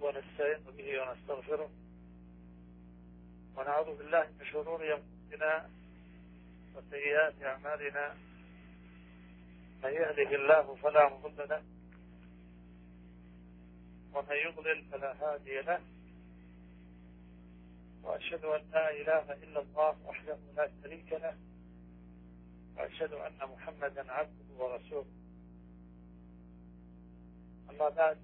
ونستعين به ونستغفره ونعوذ بالله من شرور أنفسنا وسيئات أعمالنا. من يهده الله فلا مضل له ومن يضلل فلا هادي له، وأشهد أن لا إله إلا الله وحده لا شريك له، وأشهد أن محمدا عبده ورسوله. أما بعد،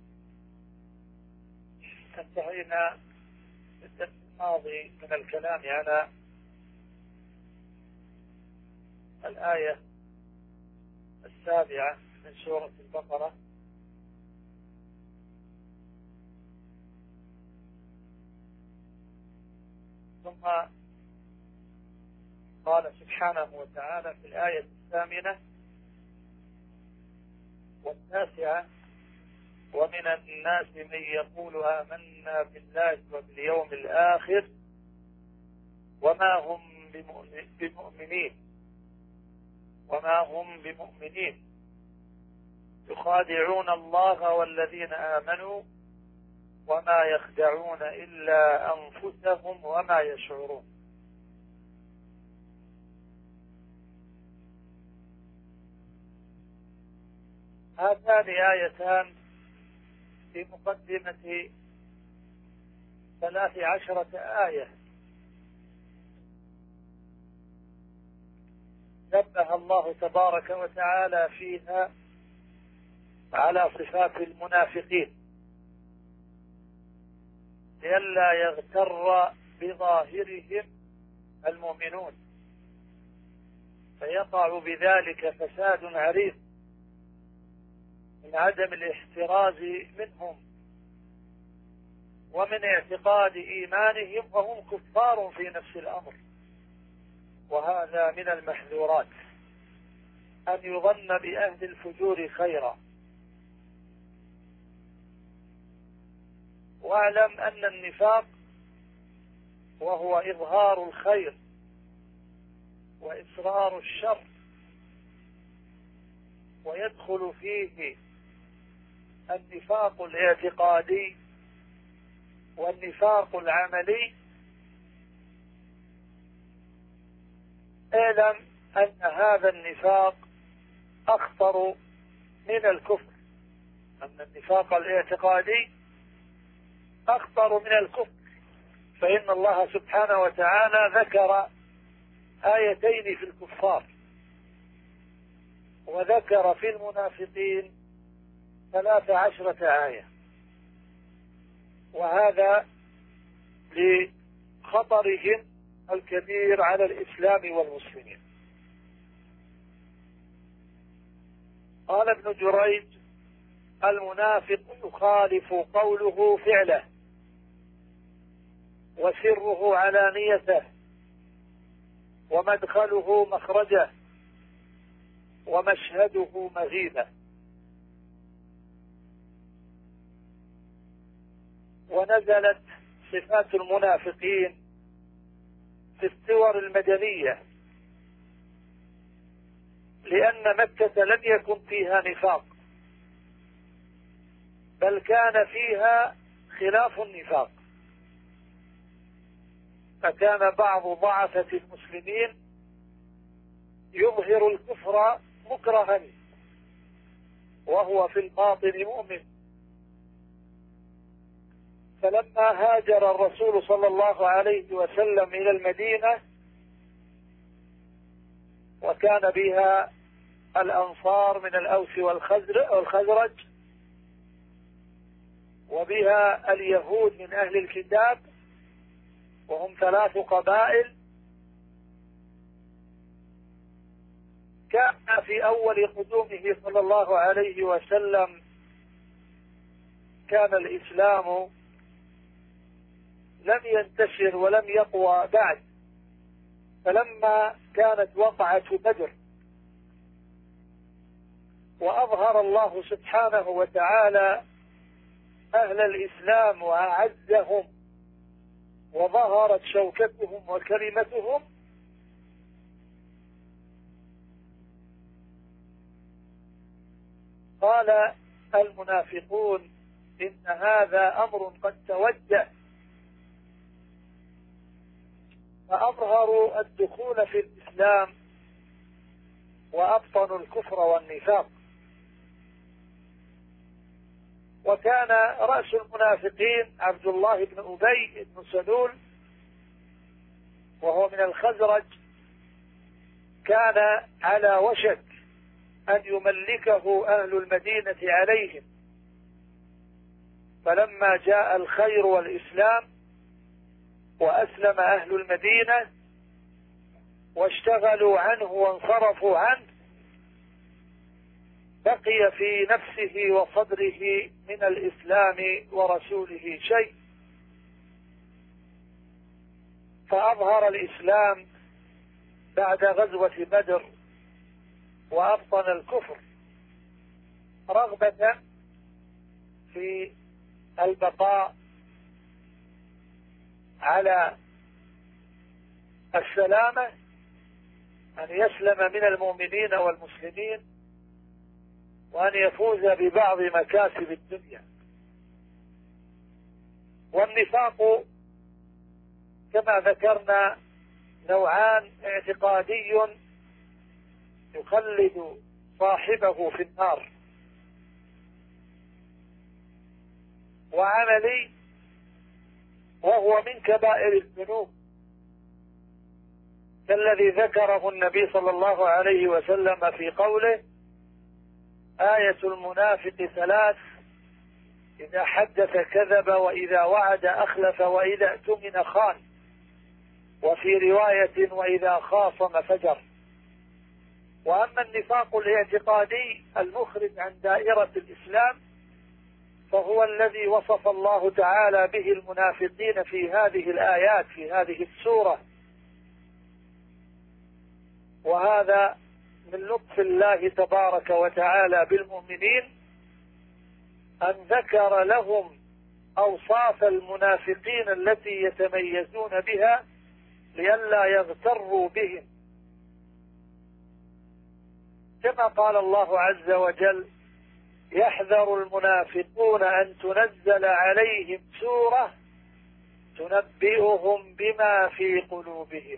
انتهينا في الدرس الماضي من الكلام على الآية 7 من سورة البقرة، ثم قال سبحانه وتعالى في الآية 8 و9: ومن الناس من يقول آمنا بالله وباليوم الآخر وما هم بمؤمنين يخادعون الله والذين آمنوا وما يخدعون إلا أنفسهم وما يشعرون. هاتان آيتان في مقدمة 13 آية نبه الله تبارك وتعالى فيها على صفات المنافقين لئلا يغتر بظاهرهم المؤمنون فيقع بذلك فساد عريض من عدم الاحتراز منهم ومن اعتقاد إيمانهم وهم كفار في نفس الأمر. وهذا من المحذورات أن يظن بأهل الفجور خيرا. واعلم أن النفاق وهو إظهار الخير وإصرار الشر، ويدخل فيه النفاق الاعتقادي والنفاق العملي. اعلم أن هذا النفاق أخطر من الكفر، أن النفاق الاعتقادي أخطر من الكفر، فإن الله سبحانه وتعالى ذكر آيتين في الكفار وذكر في المنافقين 13 آية، وهذا لخطرهم الكبير على الإسلام والمسلمين. قال ابن جريج: المنافق يخالف قوله فعله، وسره علانيته، ومدخله مخرجه، ومشهده مغيبه. ونزلت صفات المنافقين في السور المدنية لأن مكة لم يكن فيها نفاق، بل كان فيها خلاف النفاق، فكان بعض ضعفة المسلمين يظهر الكفر مكرها وهو في الباطن مؤمن. فلما هاجر الرسول صلى الله عليه وسلم إلى المدينة وكان بها الأنصار من الأوس والخزرج وبها اليهود من أهل الكتاب وهم 3 قبائل، كان في أول قدومه صلى الله عليه وسلم كان الإسلام لم ينتشر ولم يقوى بعد. فلما كانت وقعة بدر وأظهر الله سبحانه وتعالى أهل الإسلام وأعزهم وظهرت شوكتهم وكلمتهم، قال المنافقون إن هذا أمر قد توجه، فأظهروا الدخول في الإسلام وأبطنوا الكفر والنفاق. وكان رأس المنافقين عبد الله بن أبي بن سلول، وهو من الخزرج، كان على وشك أن يملكه أهل المدينة عليهم، فلما جاء الخير والإسلام وأسلم أهل المدينة واشتغلوا عنه وانصرفوا عنه، بقي في نفسه وصدره من الإسلام ورسوله شيء، فأظهر الإسلام بعد غزوة بدر وأبطن الكفر، رغبة في البقاء على السلامة، أن يسلم من المؤمنين والمسلمين، وأن يفوز ببعض مكاسب الدنيا. والنفاق كما ذكرنا نوعان: اعتقادي يخلد صاحبه في النار، وعملي وهو من كبائر الذنوب، كالذي ذكره النبي صلى الله عليه وسلم في قوله: آية المنافق ثلاث: إذا حدث كذب، وإذا وعد أخلف، وإذا اؤتمن خان، وفي رواية: وإذا خاصم فجر. وأما النفاق الاعتقادي المخرج عن دائرة الإسلام فهو الذي وصف الله تعالى به المنافقين في هذه الآيات في هذه السورة، وهذا من لطف الله تبارك وتعالى بالمؤمنين أن ذكر لهم أوصاف المنافقين التي يتميزون بها لئلا يغتروا بهم، كما قال الله عز وجل: يحذر المنافقون أن تنزل عليهم سورة تنبئهم بما في قلوبهم.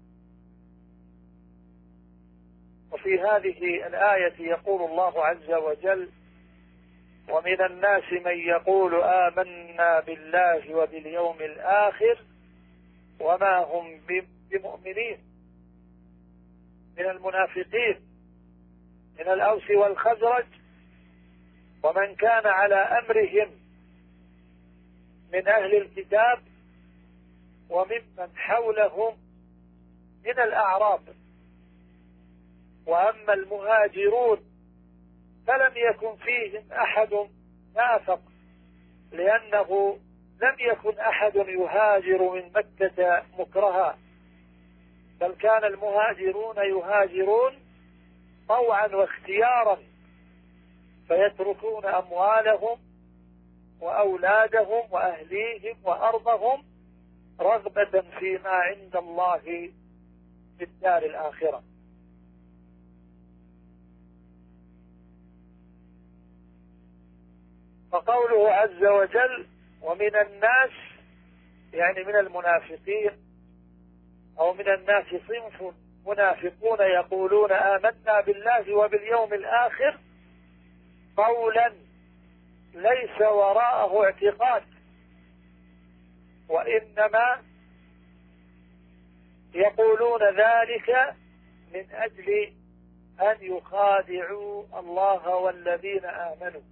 وفي هذه الآية يقول الله عز وجل: ومن الناس من يقول آمنا بالله وباليوم الآخر وما هم بمؤمنين. من المنافقين من الأوس والخزرج ومن كان على أمرهم من أهل الكتاب وممن حولهم من الأعراب. وأما المهاجرون فلم يكن فيهم أحد نافق، لأنه لم يكن أحد يهاجر من مكة مكرها، بل كان المهاجرون يهاجرون طوعا واختيارا، فيتركون أموالهم وأولادهم وأهليهم وأرضهم رغبة فيما عند الله في الدار الآخرة. فقوله عز وجل: ومن الناس، يعني من المنافقين، أو من الناس صنف منافقون يقولون آمنا بالله وباليوم الآخر قولا ليس وراءه اعتقاد، وإنما يقولون ذلك من أجل أن يخادعوا الله والذين آمنوا،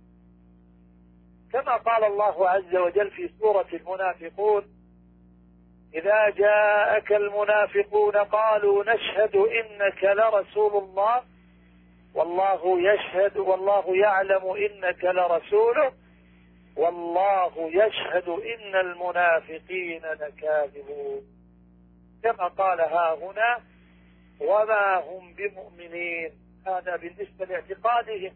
كما قال الله عز وجل في سورة المنافقون: إذا جاءك المنافقون قالوا نشهد إنك لرسول الله والله يشهد والله يعلم إنك لرسوله والله يشهد إن المنافقين لكاذبون، كما قال ها هنا: وما هم بمؤمنين. هذا بالنسبة لاعتقادهم،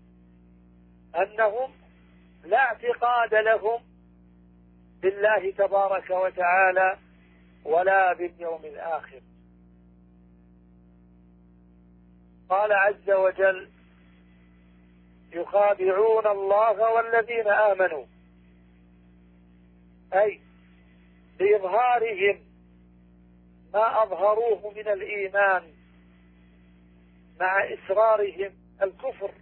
أنهم لا اعتقاد لهم بالله تبارك وتعالى ولا باليوم الآخر. قال عز وجل: يخادعون الله والذين آمنوا، أي بإظهارهم ما أظهروه من الإيمان مع إصرارهم الكفر،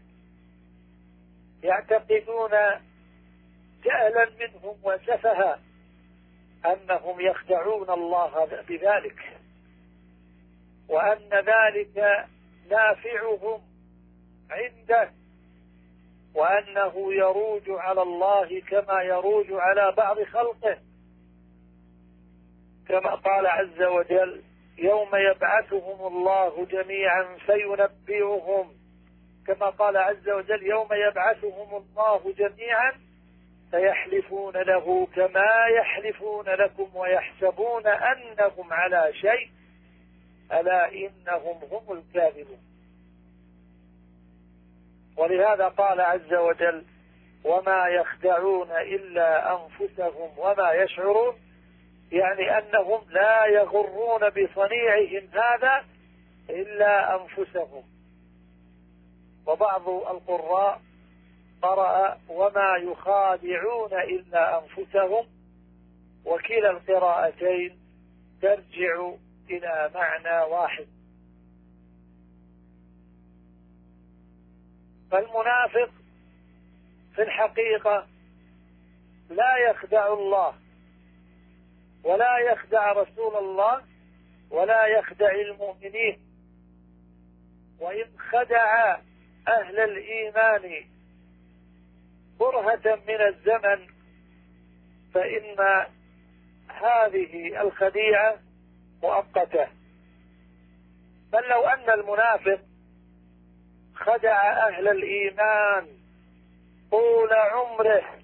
يعتقدون جهلا منهم وسفها أنهم يخدعون الله بذلك، وأن ذلك نافعهم عنده، وأنه يروج على الله كما يروج على بعض خلقه، كما قال عز وجل: يوم يبعثهم الله جميعا فينبئهم، كما قال عز وجل: يوم يبعثهم الله جميعا فيحلفون له كما يحلفون لكم ويحسبون أنهم على شيء ألا إنهم هم الكاذبون. ولهذا قال عز وجل: وما يخدعون إلا أنفسهم وما يشعرون، يعني أنهم لا يغرون بصنيعهم هذا إلا أنفسهم. وبعض القراء قرأ: وما يخادعون إلا أنفسهم، وكلا القراءتين ترجع إلى معنى واحد. فالمنافق في الحقيقة لا يخدع الله ولا يخدع رسول الله ولا يخدع المؤمنين، وإن خدع أهل الإيمان برهة من الزمن فإن هذه الخديعة مؤقتة. بل لو أن المنافق خدع أهل الإيمان طول عمره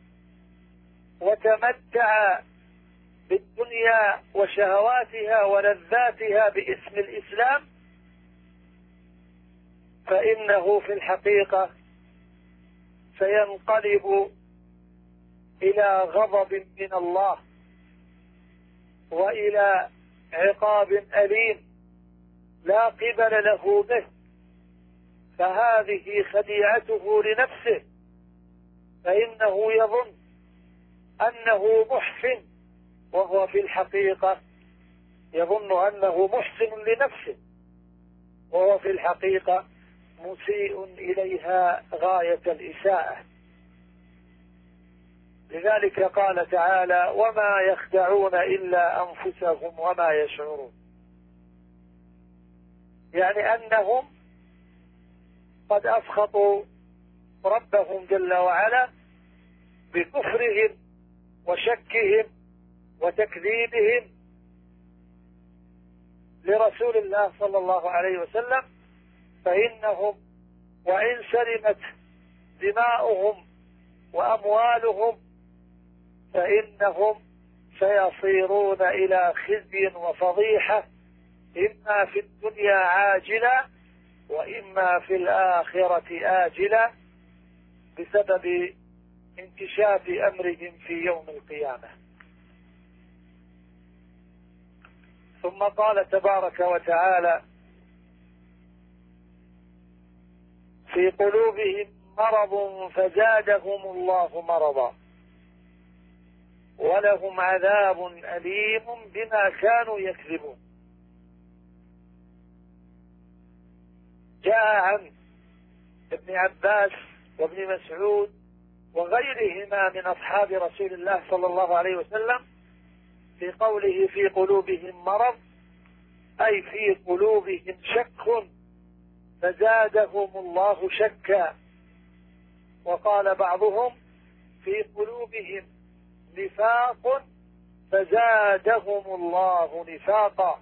وتمتع بالدنيا وشهواتها ولذاتها باسم الإسلام، فإنه في الحقيقة سينقلب إلى غضب من الله وإلى عقاب أليم لا قبل له به، فهذه خديعته لنفسه، فإنه يظن أنه محسن وهو في الحقيقة يظن أنه محسن لنفسه، وهو في الحقيقة مسيء إليها غاية الإساءة. لذلك قال تعالى: وما يخدعون إلا أنفسهم وما يشعرون، يعني أنهم قد أسخطوا ربهم جل وعلا بكفرهم وشكهم وتكذيبهم لرسول الله صلى الله عليه وسلم، فإنهم وإن سلمت دماؤهم وأموالهم فإنهم سيصيرون إلى خزي وفضيحة، إما في الدنيا عاجلة وإما في الآخرة آجلة، بسبب انكشاف أمرهم في يوم القيامة. ثم قال تبارك وتعالى: في قلوبهم مرض فزادهم الله مرضا ولهم عذاب أليم بما كانوا يكذبون. جاء عن ابن عباس وابن مسعود وغيرهما من أصحاب رسول الله صلى الله عليه وسلم في قوله في قلوبهم مرض، أي في قلوبهم شك فزادهم الله شكا. وقال بعضهم في قلوبهم نفاق فزادهم الله نفاقا.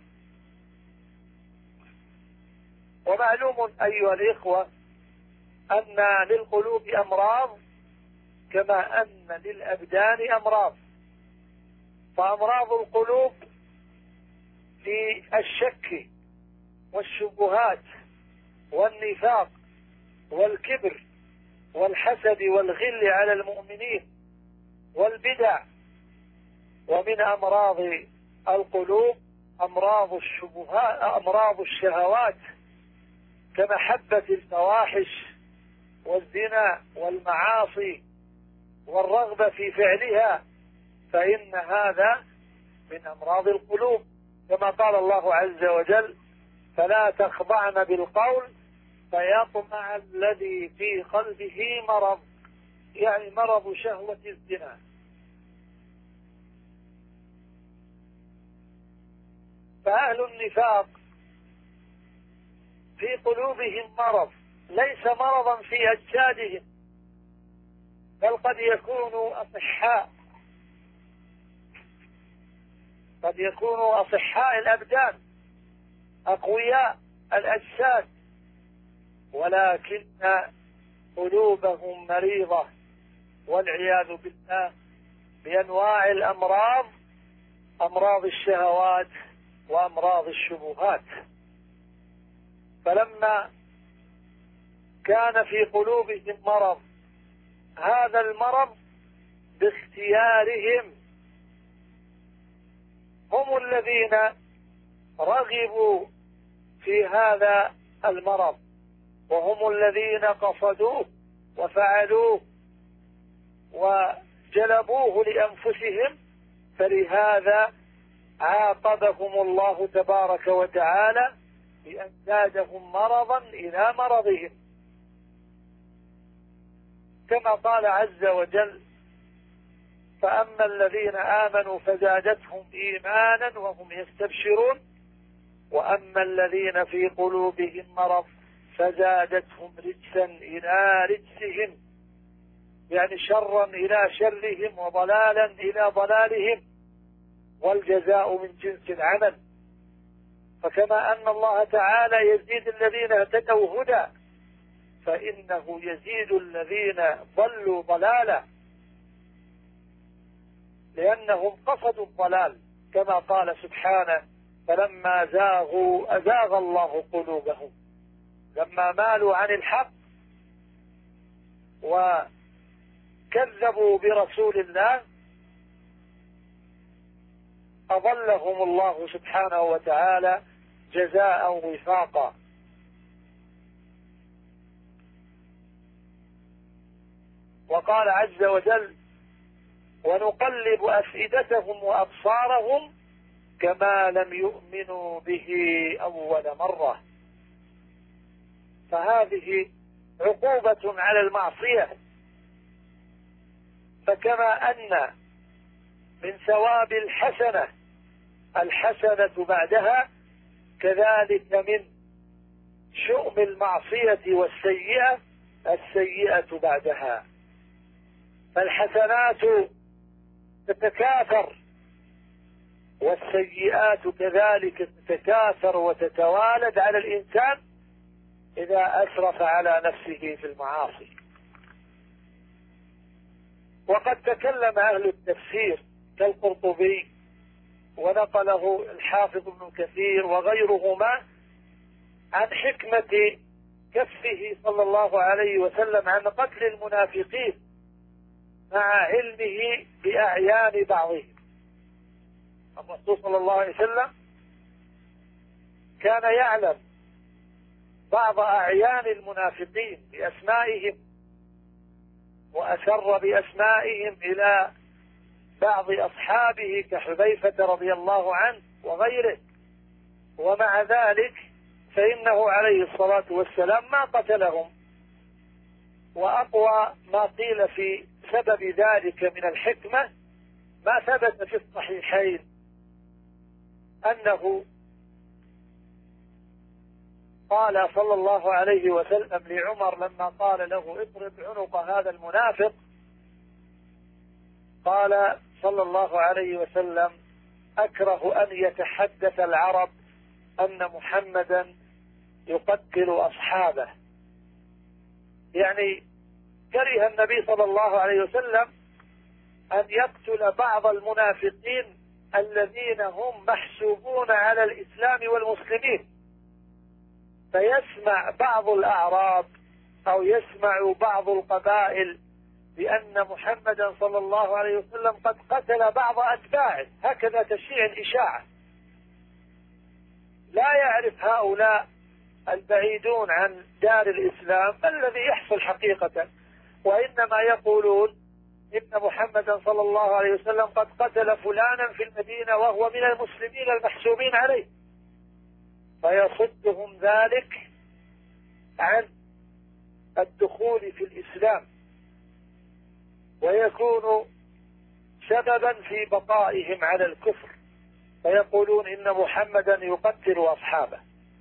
ومعلوم أيها الإخوة أن للقلوب أمراض كما أن للأبدان أمراض، فأمراض القلوب في الشك والشبهات والنفاق والكبر والحسد والغل على المؤمنين والبدع. ومن أمراض القلوب أمراض الشبهات، أمراض الشهوات كمحبة الفواحش والزنا والمعاصي والرغبة في فعلها، فإن هذا من أمراض القلوب، كما قال الله عز وجل: فلا تخضعن بالقول فيطمع الذي في قلبه مرض، يعني مرض شهوة الزنا. فأهل النفاق في قلوبهم مرض، ليس مرضا في أجسادهم، بل قد يكونوا أصحاء، قد يكونوا أصحاء الأبدان، أقوياء الأجساد، ولكن قلوبهم مريضة والعياذ بالله بأنواع الأمراض، أمراض الشهوات وأمراض الشبهات. فلما كان في قلوبهم مرض، هذا المرض باختيارهم، هم الذين رغبوا في هذا المرض، وهم الذين قصدوه وفعلوه وجلبوه لأنفسهم، فلهذا عاقبهم الله تبارك وتعالى بأن زادهم مرضا إلى مرضهم، كما قال عز وجل: فأما الذين آمنوا فزادتهم إيمانا وهم يستبشرون، وأما الذين في قلوبهم مرض فزادتهم رجسا إلى رجسهم، يعني شرا إلى شرهم وضلالا إلى ضلالهم، والجزاء من جنس العمل. فكما أن الله تعالى يزيد الذين اهتدوا هدى، فإنه يزيد الذين ضلوا ضلالا، لأنهم قصدوا الضلال، كما قال سبحانه: فلما زاغوا أزاغ الله قلوبهم، لما مالوا عن الحق وكذبوا برسول الله أضلهم الله سبحانه وتعالى جزاء وفاقا. وقال عز وجل: ونقلب أفئدتهم وأبصارهم كما لم يؤمنوا به أول مرة. فهذه عقوبة على المعصية، فكما أن من ثواب الحسنة بعدها، كذلك من شؤم المعصية والسيئة السيئة بعدها. فالحسنات تتكاثر والسيئات كذلك تتكاثر وتتوالد على الإنسان إذا أسرف على نفسه في المعاصي. وقد تكلم أهل التفسير كالقرطبي ونقله الحافظ ابن كثير وغيرهما عن حكمة كفه صلى الله عليه وسلم عن قتل المنافقين مع علمه بأعيان بعضهم. الرسول صلى الله عليه وسلم كان يعلم بعض أعيان المنافقين بأسمائهم، وأسر بأسمائهم إلى بعض أصحابه كحذيفة رضي الله عنه وغيره، ومع ذلك فإنه عليه الصلاة والسلام ما قتلهم. وأقوى ما قيل في سبب ذلك من الحكمة ما ثبت في الصحيحين أنه قال صلى الله عليه وسلم لعمر لما قال له: اضرب عنق هذا المنافق، قال صلى الله عليه وسلم: أكره أن يتحدث العرب أن محمدا يقتل أصحابه. يعني كره النبي صلى الله عليه وسلم أن يقتل بعض المنافقين الذين هم محسوبون على الإسلام والمسلمين، فيسمع بعض الأعراب أو يسمع بعض القبائل بأن محمدا صلى الله عليه وسلم قد قتل بعض أتباعه، هكذا تشيع الإشاعة. لا يعرف هؤلاء البعيدون عن دار الإسلام الذي يحصل حقيقة، وإنما يقولون إن محمدا صلى الله عليه وسلم قد قتل فلانا في المدينة وهو من المسلمين المحسوبين عليه، فيصدهم ذلك عن الدخول في الإسلام ويكون سببا في بقائهم على الكفر، فيقولون إن محمدا يقتل أصحابه.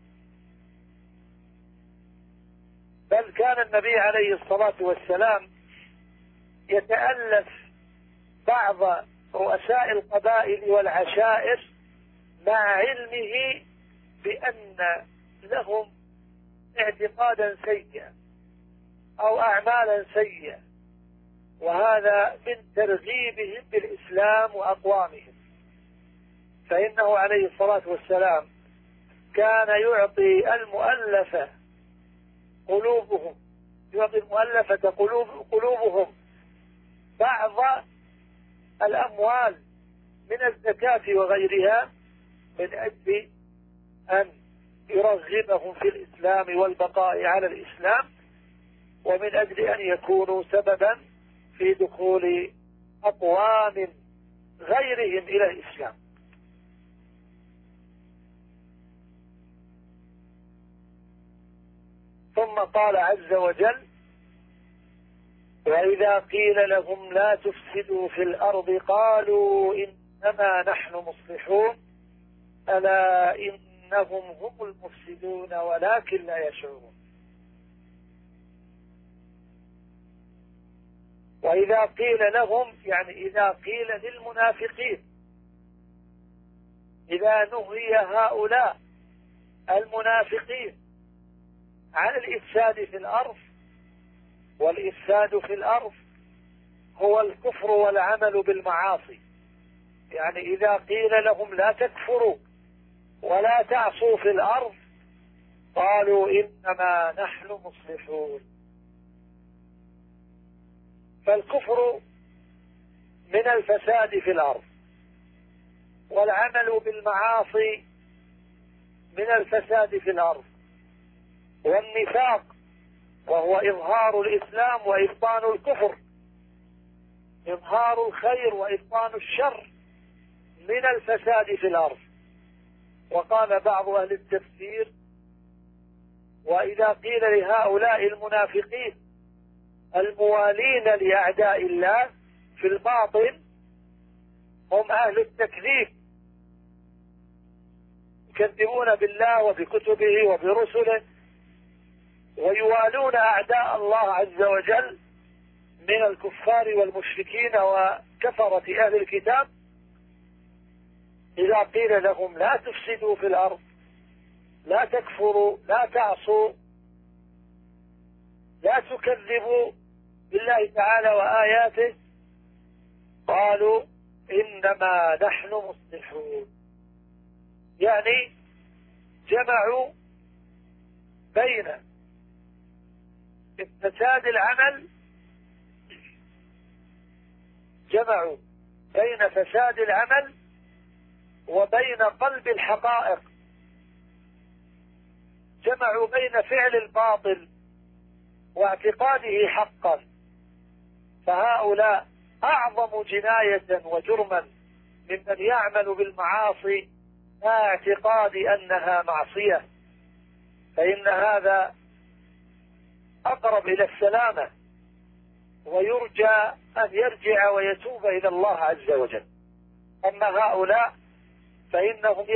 بل كان النبي عليه الصلاة والسلام يتألف بعض رؤساء القبائل والعشائر مع علمه بأن لهم اعتقادا سيئا أو أعمالا سيئة، وهذا من ترغيبهم بالإسلام وأقوامهم، فإنه عليه الصلاة والسلام كان يعطي المؤلفة قلوبهم بعض الأموال من الزكاة وغيرها من أجل أن يرغبهم في الإسلام والبقاء على الإسلام، ومن أجل أن يكونوا سببا في دخول أقوام غيرهم إلى الإسلام. ثم قال عز وجل: وإذا قيل لهم لا تفسدوا في الأرض قالوا إنما نحن مصلحون ألا إنهم هم المفسدون ولكن لا يشعرون. وإذا قيل لهم يعني إذا قيل للمنافقين، إذا نهي هؤلاء المنافقين عن الإفساد في الأرض، والإفساد في الأرض هو الكفر والعمل بالمعاصي، يعني إذا قيل لهم لا تكفروا ولا تعصوا في الأرض قالوا إنما نحن مصلحون. فالكفر من الفساد في الأرض، والعمل بالمعاصي من الفساد في الأرض، والنفاق وهو إظهار الإسلام وإبطان الكفر، إظهار الخير وإبطان الشر من الفساد في الأرض. وقال بعض أهل التفسير: وإذا قيل لهؤلاء المنافقين الموالين لأعداء الله في الباطن، هم أهل التكذيب، يكذبون بالله وبكتبه وبرسله ويوالون أعداء الله عز وجل من الكفار والمشركين وكفرة أهل الكتاب. إذا قيل لهم لا تفسدوا في الأرض، لا تكفروا، لا تعصوا، لا تكذبوا بالله تعالى وآياته، قالوا إنما نحن مصلحون، يعني جمعوا بين فساد العمل، جمعوا بين فساد العمل وبين قلب الحقائق، جمعوا بين فعل الباطل واعتقاده حقا. فهؤلاء أعظم جناية وجرما ممن يعمل بالمعاصي مع اعتقاد أنها معصية، فإن هذا أقرب إلى السلامة، ويرجى أن يرجع ويتوب إلى الله عز وجل. أما هؤلاء فإنهم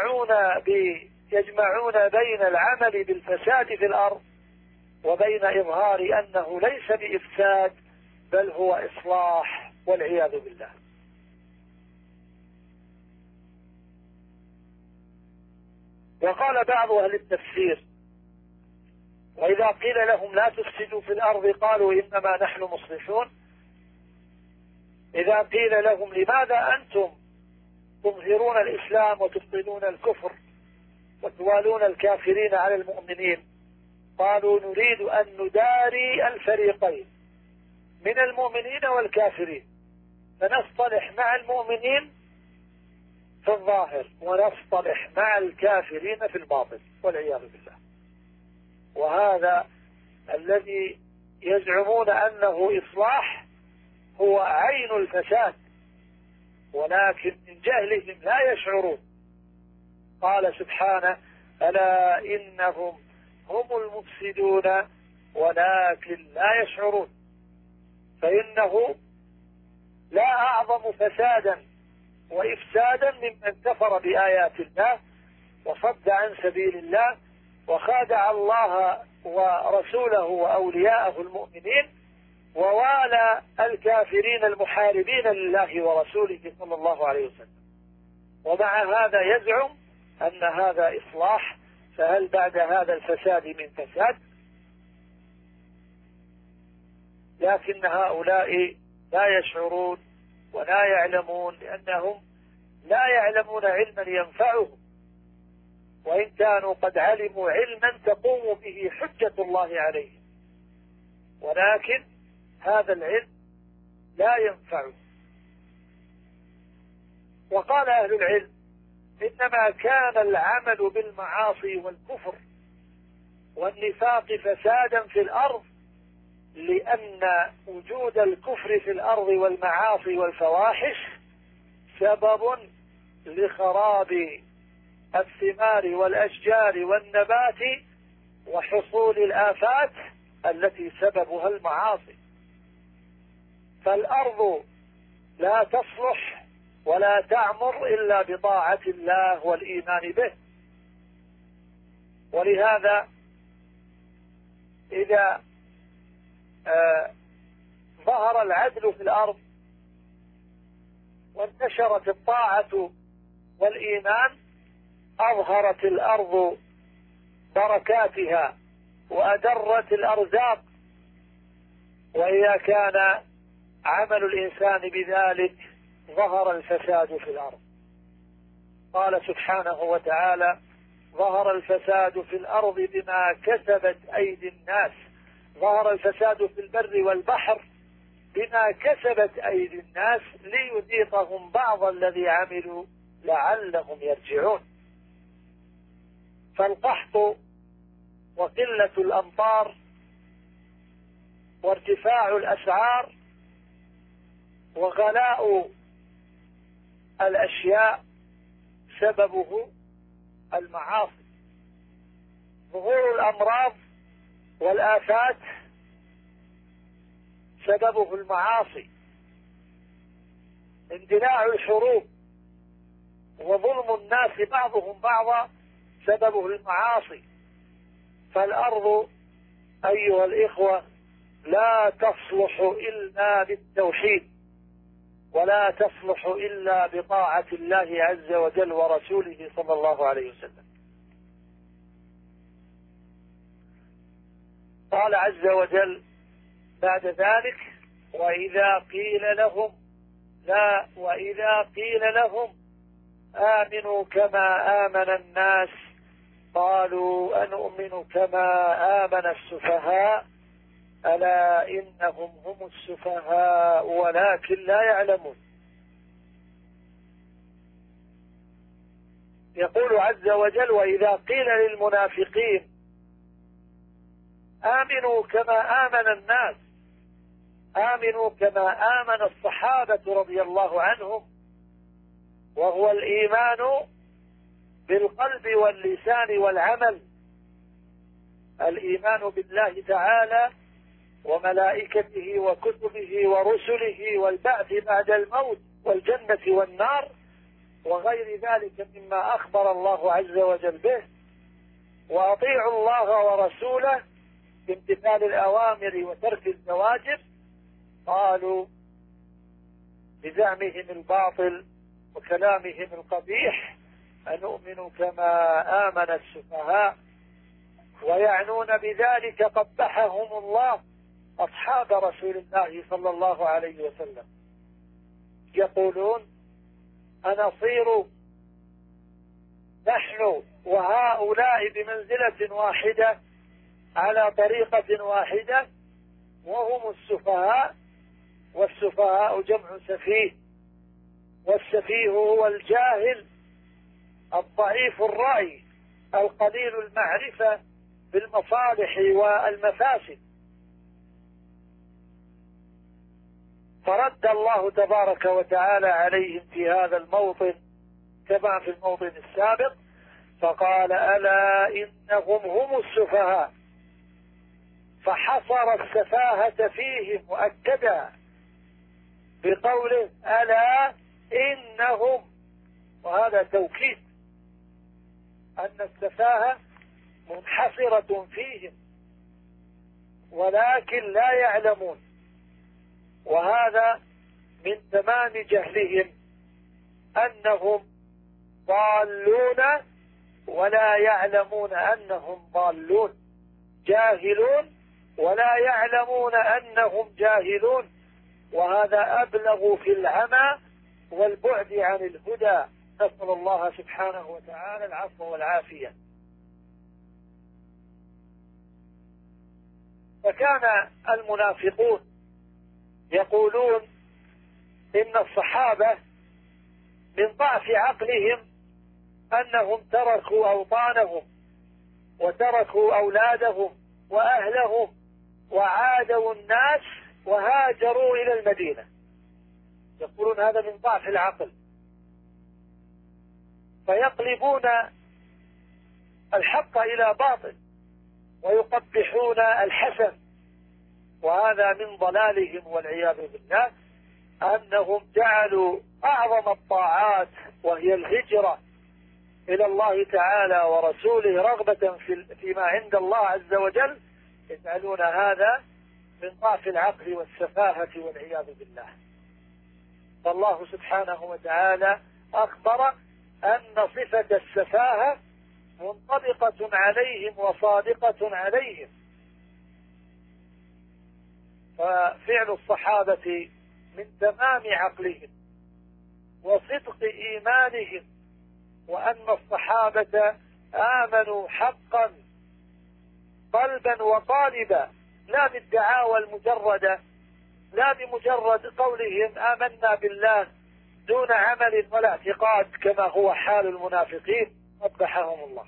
يجمعون بين العمل بالفساد في الأرض وبين إظهار أنه ليس بإفساد بل هو إصلاح، والعياذ بالله. وقال بعض أهل التفسير: وإذا قيل لهم لا تفسدوا في الأرض قالوا إنما نحن مصلحون، إذا قيل لهم لماذا أنتم تظهرون الإسلام وتبطلون الكفر وتوالون الكافرين على المؤمنين، قالوا نريد أن نداري الفريقين من المؤمنين والكافرين، فنصطلح مع المؤمنين في الظاهر ونصطلح مع الكافرين في الباطن، والعياذ بالله. وهذا الذي يزعمون أنه إصلاح هو عين الفساد، ولكن من جهلهم لا يشعرون. قال سبحانه: ألا إنهم هم المفسدون ولكن لا يشعرون. فإنه لا أعظم فسادا وإفسادا ممن كفر بآيات الله وصد عن سبيل الله وخادع الله ورسوله وأولياءه المؤمنين ووالى الكافرين المحاربين لله ورسوله صلى الله عليه وسلم، ومع هذا يزعم أن هذا إصلاح. فهل بعد هذا الفساد من فساد؟ لكن هؤلاء لا يشعرون ولا يعلمون، لأنهم لا يعلمون علما ينفعهم، وإن كانوا قد علموا علما تقوم به حجة الله عليهم، ولكن هذا العلم لا ينفعه. وقال أهل العلم: إنما كان العمل بالمعاصي والكفر والنفاق فسادا في الأرض لأن وجود الكفر في الأرض والمعاصي والفواحش سبب لخراب الثمار والأشجار والنبات وحصول الآفات التي سببها المعاصي. فالأرض لا تصلح ولا تعمر إلا بطاعة الله والإيمان به. ولهذا إذا ظهر العدل في الأرض وانتشرت الطاعة والإيمان أظهرت الأرض بركاتها وأدرت الأرزاق. وإذا كان عمل الإنسان بذلك ظهر الفساد في الأرض. قال سبحانه وتعالى: ظهر الفساد في الأرض بما كسبت أيدي الناس. ظهر الفساد في البر والبحر بما كسبت أيدي الناس ليذيقهم بعض الذي عملوا لعلهم يرجعون. فالقحط وقلة الأمطار وارتفاع الأسعار وغلاء الأشياء سببه المعاصي. ظهور الأمراض والآفات سببه المعاصي. اندلاع الحروب وظلم الناس بعضهم بعضا سببه المعاصي. فالأرض أيها الإخوة لا تصلح إلا بالتوحيد، ولا تصلح إلا بطاعة الله عز وجل ورسوله صلى الله عليه وسلم. قال عز وجل بعد ذلك: وإذا قيل لهم آمنوا كما آمن الناس قالوا أنؤمن كما آمن السفهاء ألا إنهم هم السفهاء ولكن لا يعلمون. يقول عز وجل: وإذا قيل للمنافقين آمنوا كما آمن الناس، آمنوا كما آمن الصحابة رضي الله عنهم، وهو الإيمان بالقلب واللسان والعمل. الإيمان بالله تعالى وملائكته وكتبه ورسله والبعث بعد الموت والجنة والنار وغير ذلك مما أخبر الله عز وجل به. وأطيعوا الله ورسوله بامتثال الأوامر وترك الزواجر. قالوا بزعمهم الباطل وكلامهم القبيح: أنؤمن كما آمن السفهاء. ويعنون بذلك قبحهم الله أصحاب رسول الله صلى الله عليه وسلم. يقولون: أنصير نحن وهؤلاء بمنزلة واحدة على طريقة واحدة وهم السفهاء؟ والسفهاء جمع سفيه، والسفيه هو الجاهل الضعيف الرأي القليل المعرفة بالمصالح والمفاسد. فرد الله تبارك وتعالى عليهم في هذا الموطن كما في الموطن السابق، فقال ألا إنهم هم السفهاء، فحصر السفاهة فيهم وأكدها بقوله ألا إنهم، وهذا توكيد أن السفاهة منحصرة فيهم ولكن لا يعلمون، وهذا من تمام جهلهم أنهم ضالون ولا يعلمون أنهم ضالون، جاهلون ولا يعلمون أنهم جاهلون، وهذا أبلغ في العمى والبعد عن الهدى. نسأل الله سبحانه وتعالى العفو والعافية. فكان المنافقون يقولون إن الصحابة من ضعف عقلهم أنهم تركوا أوطانهم وتركوا أولادهم وأهلهم وعادوا الناس وهاجروا إلى المدينة، يقولون هذا من ضعف العقل، فيقلبون الحق إلى باطل ويقبحون الحسن، وهذا من ضلالهم والعياذ بالله، أنهم جعلوا أعظم الطاعات وهي الهجرة إلى الله تعالى ورسوله رغبة فيما عند الله عز وجل، يجعلون هذا من ضعف العقل والسفاهة والعياذ بالله. فالله سبحانه وتعالى أخبر أن صفة السفاهة منطبقة عليهم وصادقة عليهم. ففعل الصحابة من تمام عقلهم وصدق إيمانهم، وأن الصحابة آمنوا حقا قلبا وقالبا، لا بالدعاوى المجردة، لا بمجرد قولهم آمنا بالله دون عمل ولا اعتقاد كما هو حال المنافقين قبحهم الله.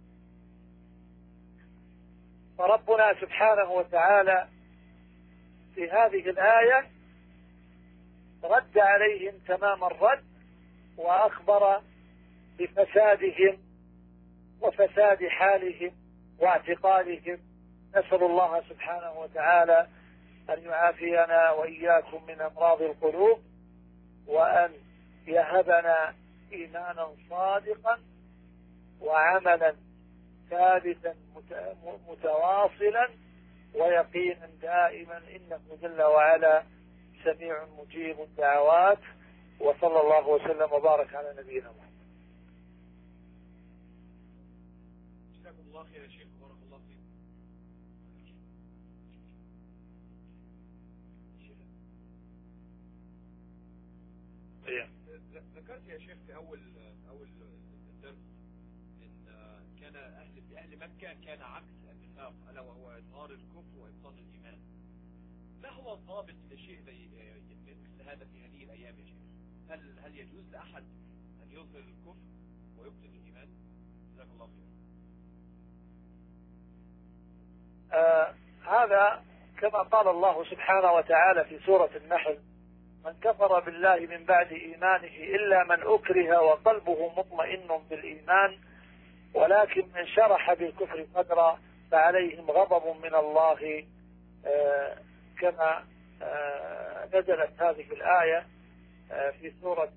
فربنا سبحانه وتعالى في هذه الآية رد عليهم تمام الرد وأخبر بفسادهم وفساد حالهم واعتقادهم. نسأل الله سبحانه وتعالى أن يعافينا وإياكم من أمراض القلوب، وأن يهبنا إيمانا صادقا وعملا ثابتا متواصلا ويقينا دائما، إنه جل وعلا سميع مجيب الدعوات. وصلى الله وسلم وبارك على نبينا محمد. جزاكم الله خير يا شيخ، بارك الله فيكم. ذكرت يا شيخ في أول الدرس إن كان أهل مكة كان عكس النفاق، ألا وهو إظهار الكفر وإبطال الإيمان. ما هو الضابط لشيء مثل هذا في هذه الأيام يا شيخ؟ هل يجوز لأحد أن يظهر الكفر ويبطل الإيمان؟ جزاك الله خير. هذا كما قال الله سبحانه وتعالى في سورة النحل: من كفر بالله من بعد إيمانه إلا من أكره وقلبه مطمئن بالإيمان ولكن من شرح بالكفر صدرا فعليهم غضب من الله. كما نزلت هذه الآية في سورة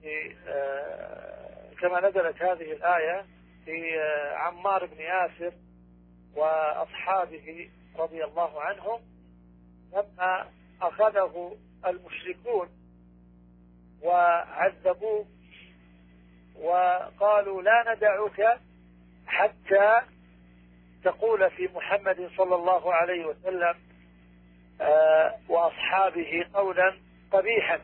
كما نزلت هذه الآية في عمار بن ياسر وأصحابه رضي الله عنهم لما أخذه المشركون وعذبوه وقالوا لا ندعك حتى تقول في محمد صلى الله عليه وسلم وأصحابه قولا قبيحا.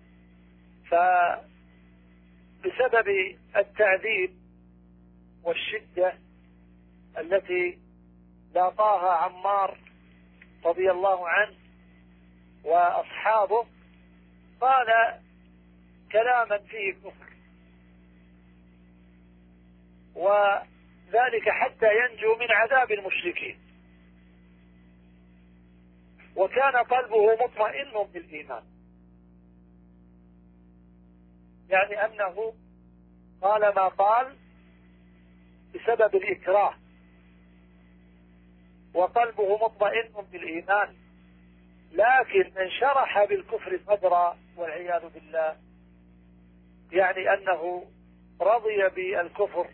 فبسبب التعذيب والشدة التي لاقاها عمار رضي الله عنه وأصحابه قال كلاما فيه كفر، وذلك حتى ينجو من عذاب المشركين. وكان قلبه مطمئن بالإيمان، يعني أنه قال ما قال بسبب الإكراه وقلبه مطمئن بالإيمان، لكن من شرح بالكفر صدرا والعياذ بالله، يعني أنه رضي بالكفر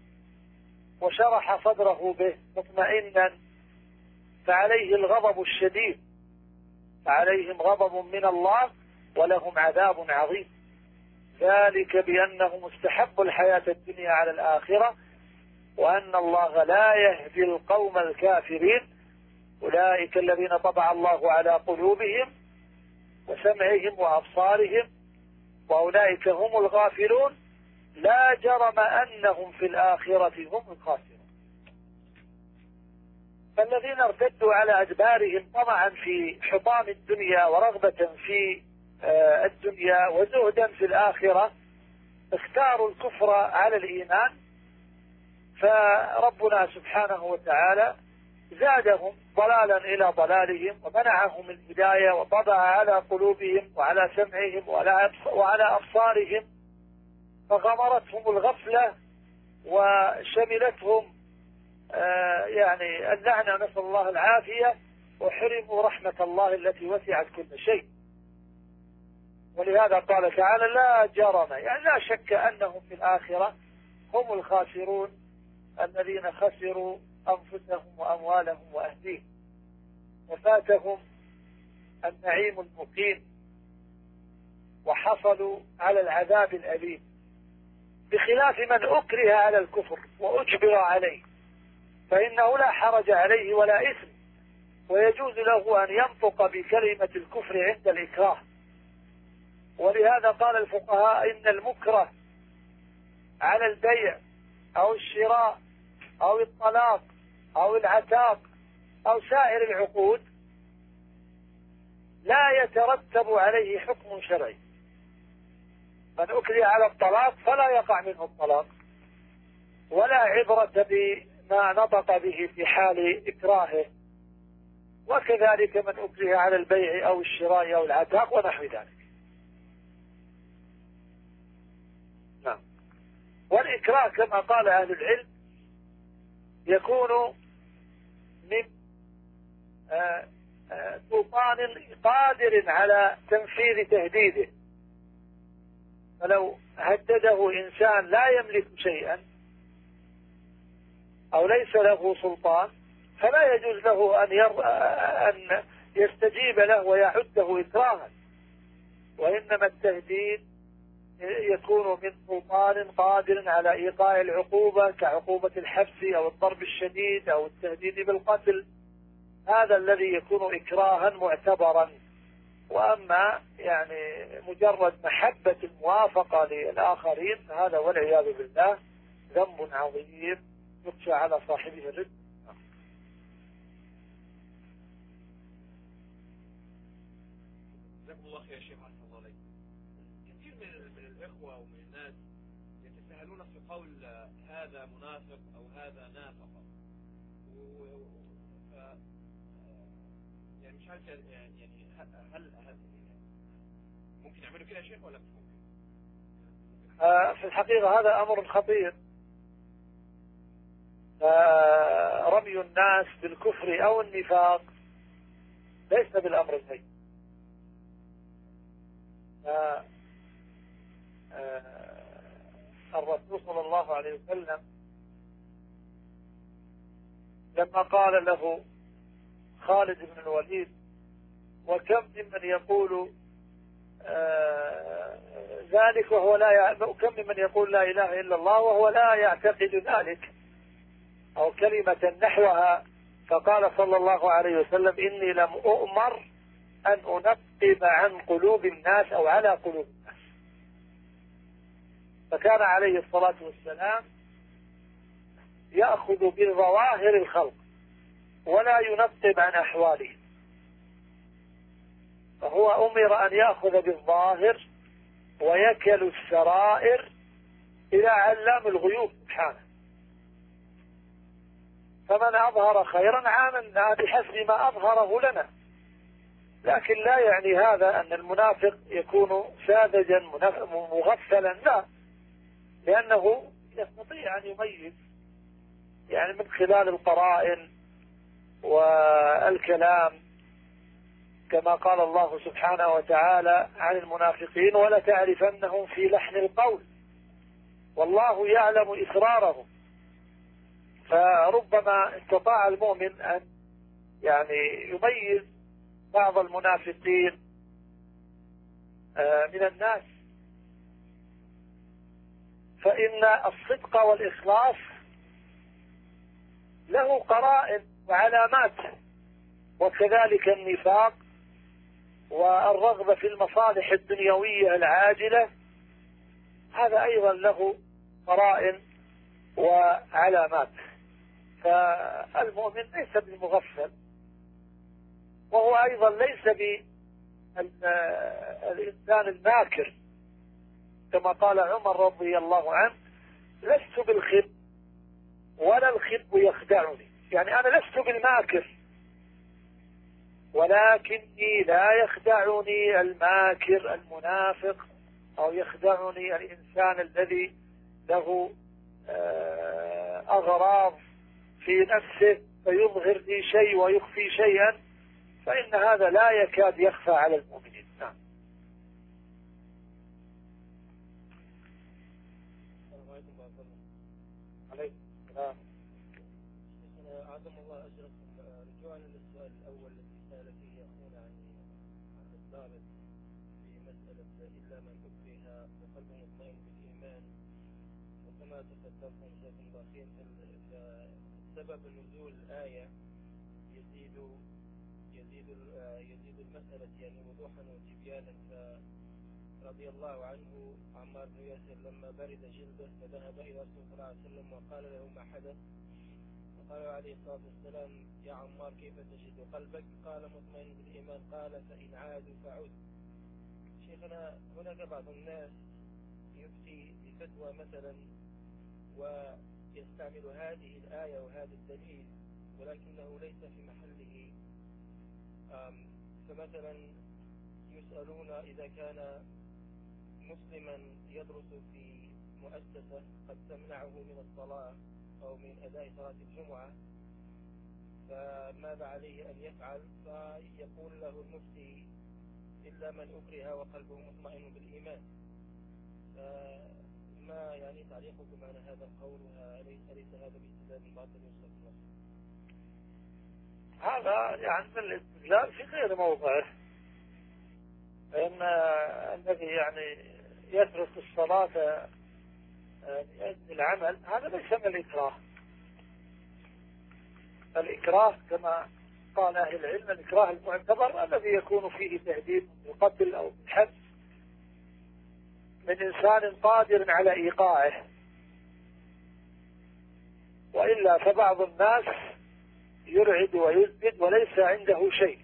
وشرح صدره به مطمئنا، فعليه الغضب الشديد، فعليهم غضب من الله ولهم عذاب عظيم، ذلك بأنه مستحب الحياة الدنيا على الآخرة، وأن الله لا يهدي القوم الكافرين، أولئك الذين طبع الله على قلوبهم وسمعهم وأبصارهم وأولئك هم الغافلون، لا جرم أنهم في الآخرة هم الخاسرون. فالذين ارتدوا على أدبارهم طمعا في حطام الدنيا ورغبة في الدنيا وزهدا في الآخرة اختاروا الكفر على الإيمان، فربنا سبحانه وتعالى زادهم ضلالا إلى ضلالهم ومنعهم الهداية وطبع على قلوبهم وعلى سمعهم وعلى أبصارهم، فغمرتهم الغفلة وشملتهم يعني اللعنة، نسأل الله العافية، وحرموا رحمة الله التي وسعت كل شيء. ولهذا قال تعالى لا جرم، يعني لا شك أنهم في الآخرة هم الخاسرون الذين خسروا أنفسهم وأموالهم وأهليهم، وفاتهم النعيم المقيم وحصلوا على العذاب الأليم، بخلاف من أكره على الكفر وأجبر عليه، فإنه لا حرج عليه ولا إثم، ويجوز له أن ينطق بكلمة الكفر عند الإكراه. ولهذا قال الفقهاء إن المكره على البيع أو الشراء أو الطلاق أو العتاق أو سائر العقود لا يترتب عليه حكم شرعي. من أكره على الطلاق فلا يقع منه الطلاق، ولا عبرة بما نطق به في حال إكراهه، وكذلك من أكره على البيع أو الشراء أو العتاق ونحو ذلك. نعم. والإكراه كما قال أهل العلم يكون من سلطان قادر على تنفيذ تهديده، فلو هدده إنسان لا يملك شيئا أو ليس له سلطان فلا يجوز له أن يستجيب له ويعده إكراها، وإنما التهديد يكون من سلطان قادر على إيقاع العقوبة كعقوبة الحبس أو الضرب الشديد أو التهديد بالقتل، هذا الذي يكون إكراها معتبرا. وأما يعني مجرد محبة الموافقة للآخرين فهذا والعياذ بالله ذنب عظيم يخشى على صاحبه الرزق. جزاكم الله خير يا شيخ، أحسن الله عليك. كثير من الإخوة ومن الناس يتساهلون في قول هذا منافق أو هذا نافق، يعني مش عارف يعني هل ممكن يعملوا كده يا شيخ ولا مش ممكن؟ في الحقيقة هذا أمر خطير، رمي الناس بالكفر أو النفاق ليس بالأمر الهين. الرسول صلى الله عليه وسلم لما قال له خالد بن الوليد وكم ممن يقول ذلك وهو كم ممن يقول لا إله إلا الله وهو لا يعتقد ذلك أو كلمة نحوها، فقال صلى الله عليه وسلم إني لم أؤمر أن أنقب عن قلوب الناس أو على قلوب الناس. فكان عليه الصلاة والسلام يأخذ بظواهر الخلق ولا ينقب عن أحوالهم، فهو أمر أن يأخذ بالظاهر ويكل السرائر إلى علام الغيوب سبحانه، فمن أظهر خيرا عاملنا بحسب ما أظهره لنا لكن لا يعني هذا أن المنافق يكون ساذجا مغفلا، لا، لأنه يستطيع أن يميز يعني من خلال القرائن والكلام، كما قال الله سبحانه وتعالى عن المنافقين: ولتعرفنهم في لحن القول والله يعلم إسرارهم. فربما استطاع المؤمن أن يعني يميز بعض المنافقين من الناس، فإن الصدق والإخلاص له قرائن وعلامات، وكذلك النفاق والرغبة في المصالح الدنيوية العاجلة هذا أيضا له قرائن وعلامات. فالمؤمن ليس بالمغفل، وهو أيضا ليس بالإنسان الماكر، كما قال عمر رضي الله عنه: لست بالخب ولا الخب يخدعني. يعني أنا لست بالماكر، ولكني لا يخدعني الماكر المنافق، أو يخدعني الإنسان الذي له أغراض في نفسه فيظهر لي شيء ويخفي شيئا، فإن هذا لا يكاد يخفى على المؤمنين. نعم. عليكم السلام. أعظم الله أجركم. رجوعا للسؤال الأول الذي سأل فيه أخونا عن الضابط في مسألة إلا من أكره وقلبه مطمئن بالإيمان، وكما تفضلتم جزاكم الله خير، سبب نزول الآية يزيد المسألة يعني وضوحا وتبيانا. فرضي الله عنه عمار بن ياسر لما برد جلده فذهب إلى رسول الله صلى الله عليه وسلم وقال له ما حدث، فقال عليه الصلاة والسلام: يا عمار كيف تجد قلبك؟ قال: مطمئن بالإيمان. قال: فإن عادوا فعد. شيخنا، هناك بعض الناس يفتي بفتوى مثلا ويستعمل هذه الآية وهذا الدليل ولكنه ليس في محله. فمثلا يسألون إذا كان مسلما يدرس في مؤسسة قد تمنعه من الصلاة أو من أداء صلاة الجمعة، فماذا عليه أن يفعل؟ فيقول له المفتي: إلا من أكره وقلبه مطمئن بالإيمان. ما يعني تعليقكم على هذا القول؟ أليس هذا باستدلال باطل يستثمر؟ هذا يعني من الاستدلال في غير موضعه، فإن الذي يعني يترك الصلاة لأجل العمل هذا ليس من الإكراه. الإكراه كما قال أهل العلم: الإكراه المعتبر الذي يكون فيه تهديد بالقتل أو بالحبس من إنسان قادر على إيقاعه، وإلا فبعض الناس يرعد ويزبد وليس عنده شيء،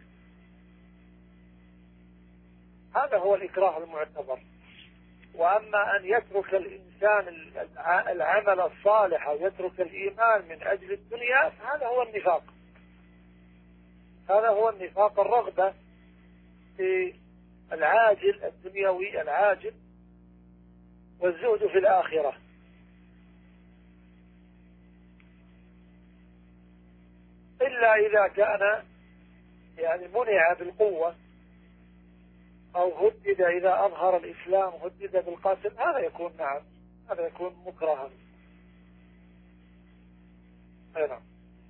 هذا هو الإكراه المعتبر. وأما أن يترك الإنسان العمل الصالح أو يترك الإيمان من أجل الدنيا فهذا هو النفاق. هذا هو النفاق، الرغبة في العاجل الدنيوي العاجل والزهد في الآخرة. إلا إذا كان يعني منع بالقوة أو هدد، إذا أظهر الإسلام هدد بالقتل، هذا يكون نعم، هذا يكون مكرها. نعم.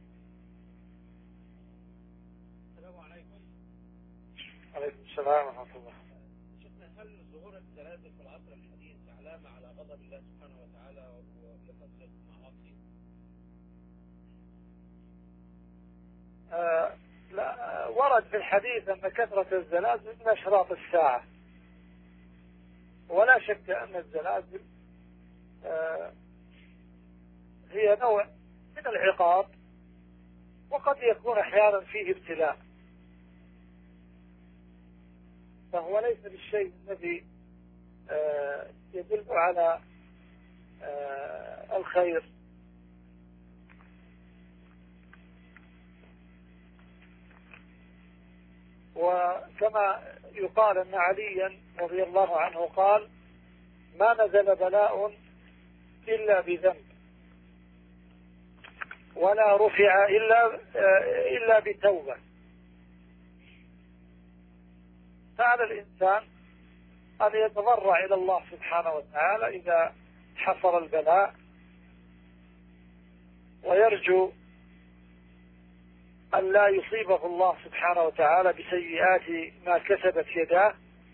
السلام عليكم. عليكم السلام ورحمة الله. شفنا، هل ظهور الزلازل في العصر الحديث علامة على غضب الله سبحانه وتعالى وكثرة المعاصي؟ لا، ورد في الحديث أن كثرة الزلازل من أشراط الساعة، ولا شك أن الزلازل هي نوع من العقاب، وقد يكون أحيانا فيه ابتلاء، فهو ليس بالشيء الذي يدل على الخير. وكما يقال أن عليا رضي الله عنه قال: ما نزل بلاء إلا بذنب، ولا رفع إلا بتوبة. فعلى الإنسان أن يتضرع إلى الله سبحانه وتعالى إذا حصل البلاء، ويرجو أن لا يصيبه الله سبحانه وتعالى بسيئات ما كسبت يداه،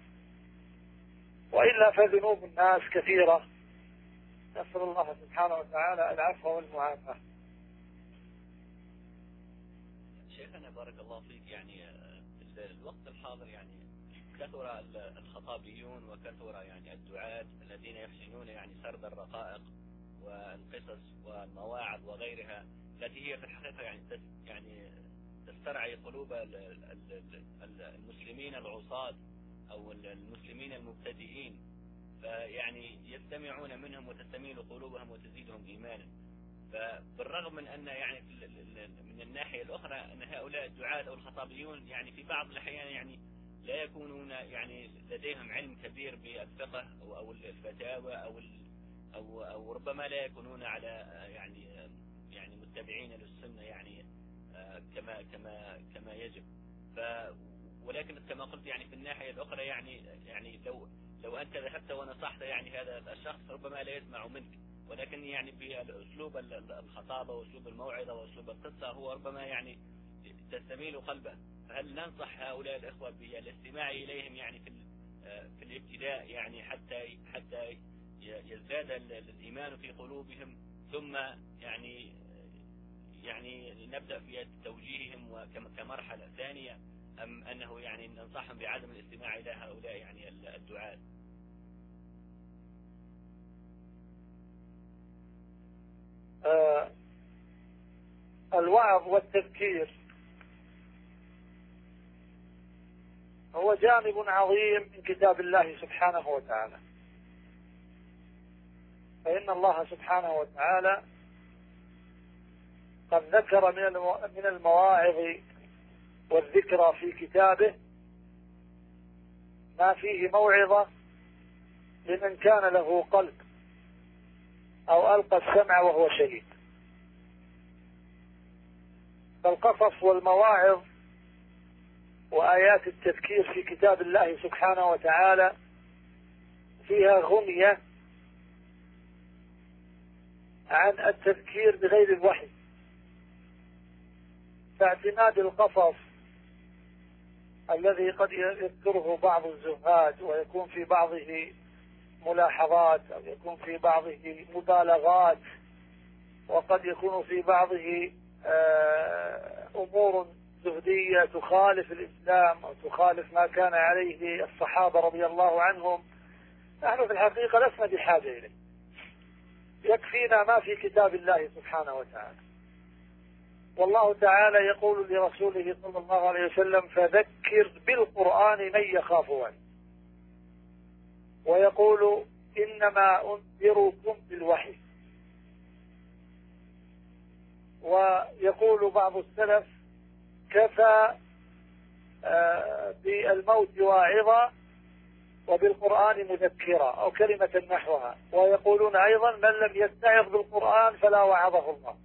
وإلا فذنوب الناس كثيرة، نسأل الله سبحانه وتعالى العفو والمعافاة. شيخنا بارك الله فيك، يعني الوقت الحاضر يعني كثر الخطابيون وكثر يعني الدعاة الذين يحسنون يعني سرد الرقائق والقصص والمواعظ وغيرها، التي هي في الحقيقة يعني تسترعي قلوب المسلمين العصاة أو المسلمين المبتدئين، فيعني يستمعون منهم وتستميل قلوبهم وتزيدهم إيمانا. فبالرغم من أن يعني من الناحية الأخرى أن هؤلاء الدعاة أو الخطابيون يعني في بعض الأحيان يعني لا يكونون يعني لديهم علم كبير بالفقه أو الفتاوى أو ربما لا يكونون على يعني متبعين للسنة يعني كما يجب. ولكن كما قلت يعني في الناحية الأخرى يعني لو أنت ذهبت ونصحت يعني هذا الشخص ربما لا يسمع منك، ولكن يعني بأسلوب الخطابة وأسلوب الموعظة وأسلوب القصة هو ربما يعني تستميل قلبه. فهل ننصح هؤلاء الإخوة بالاستماع إليهم يعني في الابتداء يعني حتى يزداد الإيمان في قلوبهم، ثم يعني نبدأ في توجيههم كمرحلة ثانية، أم أنه يعني ننصحهم بعدم الاستماع إلى هؤلاء يعني الدعاة؟ الوعظ والتذكير هو جانب عظيم من كتاب الله سبحانه وتعالى، فإن الله سبحانه وتعالى قد ذكر من المواعظ والذكرى في كتابه ما فيه موعظة لمن كان له قلب أو ألقى السمع وهو شهيد. فالقصص والمواعظ وآيات التذكير في كتاب الله سبحانه وتعالى فيها غنية عن التذكير بغير الوحي، فاعتماد القصص الذي قد يذكره بعض الزهاد ويكون في بعضه ملاحظات أو يكون في بعضه مبالغات، وقد يكون في بعضه أمور زهدية تخالف الإسلام أو تخالف ما كان عليه الصحابة رضي الله عنهم، نحن في الحقيقة لسنا بحاجة إليه، يكفينا ما في كتاب الله سبحانه وتعالى. والله تعالى يقول لرسوله صلى الله عليه وسلم: فذكر بالقرآن من يخاف وعيد. ويقول: إنما أنذركم بالوحي. ويقول بعض السلف: كفى بالموت واعظا وبالقرآن مذكرا، أو كلمة نحوها. ويقولون أيضا: من لم يتعظ بالقرآن فلا وعظه الله.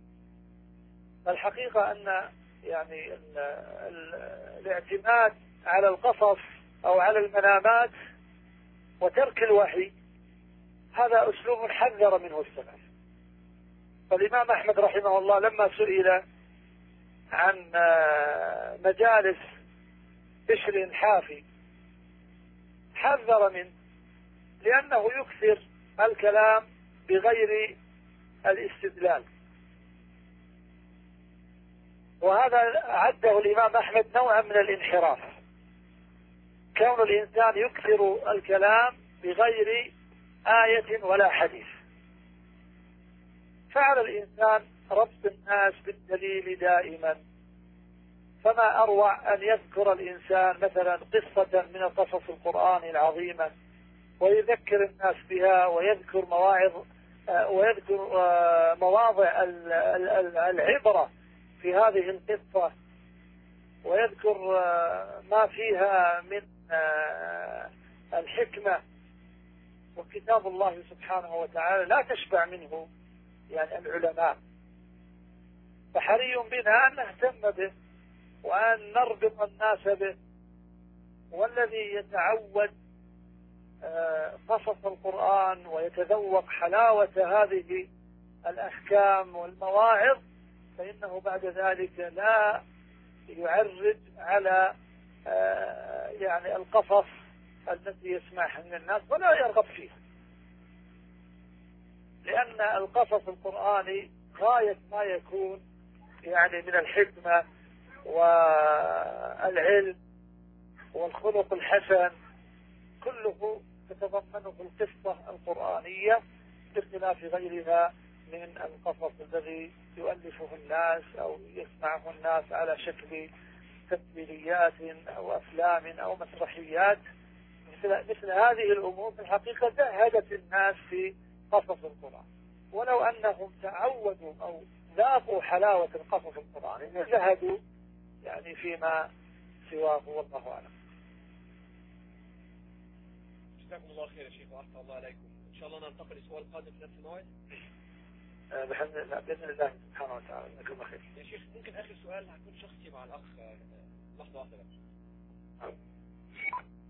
الحقيقة أن يعني الاعتماد على القصص أو على المنامات وترك الوحي هذا أسلوب حذر منه السلف. فالإمام أحمد رحمه الله لما سئل عن مجالس بشر حافي حذر منه، لأنه يكثر الكلام بغير الاستدلال، وهذا عده الإمام أحمد نوعا من الانحراف، كون الإنسان يكثر الكلام بغير آية ولا حديث. فعلى الإنسان ربط الناس بالدليل دائما، فما أروع أن يذكر الإنسان مثلا قصة من قصص القرآن العظيمة ويذكر الناس بها، ويذكر مواضع العبرة في هذه القصة، ويذكر ما فيها من الحكمة، وكتاب الله سبحانه وتعالى لا تشبع منه يعني العلماء، فحري بنا أن نهتم به وأن نربط الناس به. والذي يتعود قصص القرآن ويتذوق حلاوة هذه الأحكام والمواعظ فإنه بعد ذلك لا يعرج على يعني القصص التي يسمعها من الناس ولا يرغب فيها، لأن القصص القرآني غاية ما يكون يعني من الحكمة والعلم والخلق الحسن، كله تتضمنه القصة القرآنية باختلاف غيرها من القصص الذي يؤلفه الناس أو يسمعه الناس على شكل تمثيليات أو أفلام أو مسرحيات. مثل هذه الأمور في الحقيقة زهدت الناس في قصص القرآن، ولو أنهم تعودوا أو ذاقوا حلاوة القصص القرآن زهدوا يعني فيما سواه، والله أعلم. جزاكم الله خير يا شيخ وأحسن الله عليكم. إن شاء الله ننتقل للسؤال القادم في نفس الموعد بإذن الله سبحانه وتعالى. جزاكم الله خير يا شيخ. ممكن آخر سؤال هيكون شخصي مع الأخ، لحظة واحدة بس.